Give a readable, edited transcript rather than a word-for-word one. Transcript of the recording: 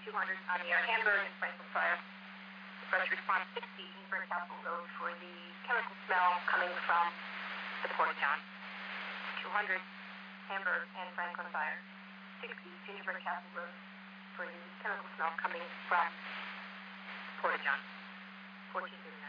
200 on the Hamburg and Franklin Fire. First response 60, Ginsburg Castle Road for the chemical smell coming from the Porta-John. 200, Hamburg and Franklin Fire. 60, Ginsburg Castle Road for the chemical smell coming from Porta-John. 1450.